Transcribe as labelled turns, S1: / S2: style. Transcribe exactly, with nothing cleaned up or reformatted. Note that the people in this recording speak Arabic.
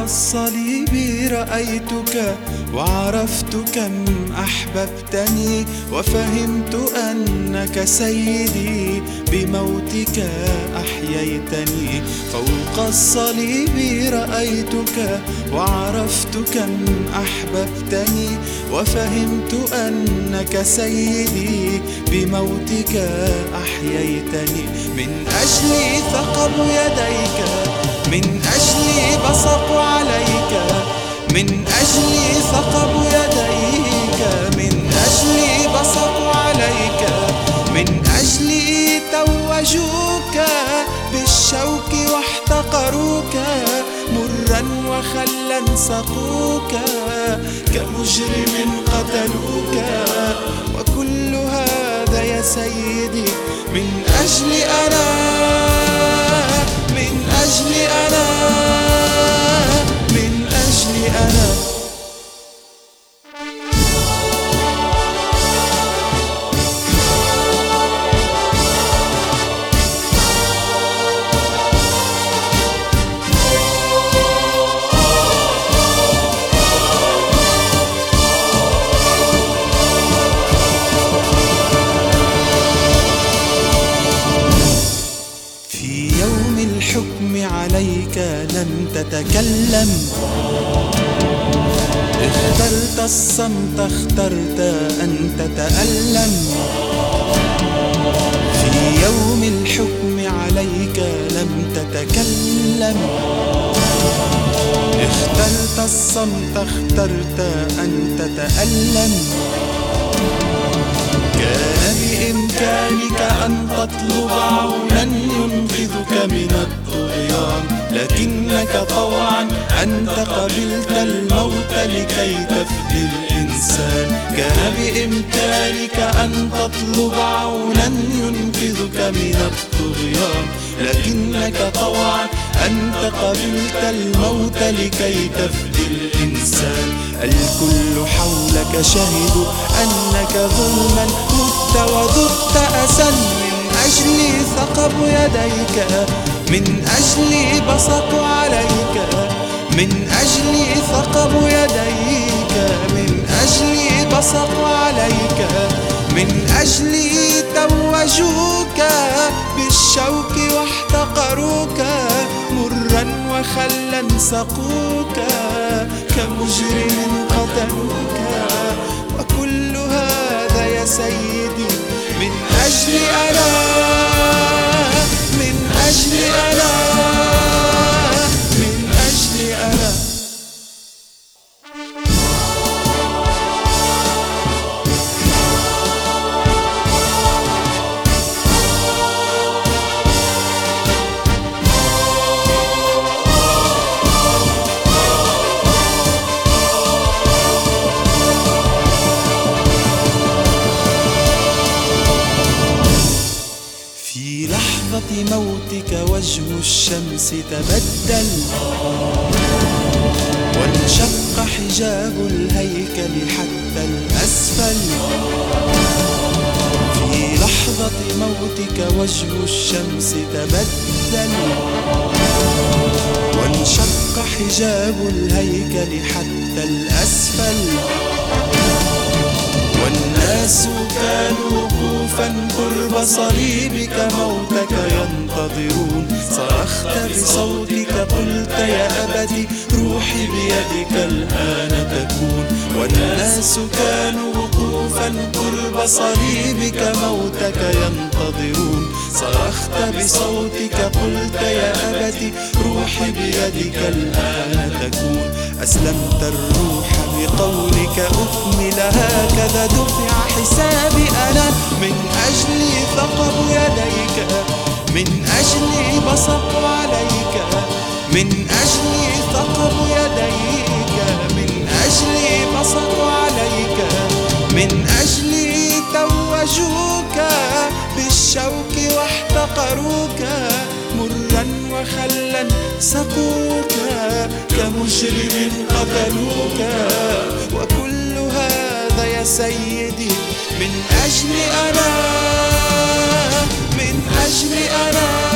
S1: الصليب رأيتك وعرفت كم أحببتني، وفهمت أنك سيدي بموتك أحييتني. فوق الصليب رأيتك وعرفت كم أحببتني، وفهمت أنك سيدي بموتك أحييتني. من أجلي ثقبوا يديك، من أجلي بصقوا عليك، من أجلي ثقبوا يديك، من أجلي بصقوا عليك، من أجلي توجوك بالشوك واحتقروك، مرا وخلا سقوك، كمجرم قتلوك. وكل هذا يا سيدي من أجلي أنا، من أجلي أنا، من أجلي أنا. الحكم عليك لم تتكلم، اخترت الصمت، اخترت أن تتألم. في يوم الحكم عليك لم تتكلم، اخترت الصمت، اخترت أن تتألم. كان بإمكانك أن تطلب عونا ينقذك من الطغيان، لكنك طوعا أنت قبلت الموت لكي تفدي الإنسان. كان بإمكانك أن تطلب عونا ينقذك من الطغيان، لكنك طوعا أنت قبلت الموت لكي تفدي الإنسان. الكل حولك شهدوا أنك ظلما مت وذقت أسا. من أجلي ثقبوا يديك، من أجلي بصقوا عليك، من أجلي ثقبوا يديك، من أجلي بصقوا عليك، من أجلي توجوك بالشوك واحتقروك، مرا وخلا سقوك، كمجرم قتلوك. وكل هذا يا سيدي من أجلي أنا، من أجلي أنا، من أجلي أنا. في لحظة موتك وجه الشمس تبدل، وانشق حجاب الهيكل حتى الأسفل. في لحظة موتك وجه الشمس تبدل، وانشق حجاب الهيكل حتى الأسفل. والناس كانوا وقوفا قرب صليبك موتك ينتظرون. صرخت بصوتك قلت يا أبتي روحي بيدك الآن تكون. والناس كانوا وقوفا قرب صليبك موتك ينتظرون. صرخت بصوتك قلت يا أبتي روحي بيدك الآن تكون. أسلمت الروح بقولك أكمل، هكذا دفع حسابي أنا. من أجلي ثقبوا يديك، من أجلي بصقوا عليك، من أجلي ثقبوا يديك، من أجلي بصقوا عليك، من أجلي توجوك بالشوك واحتقروك، مرا وخلا سقوك، كمجرم قتلوك. وكل هذا يا سيدي من أجلي أنا، من أجلي أنا.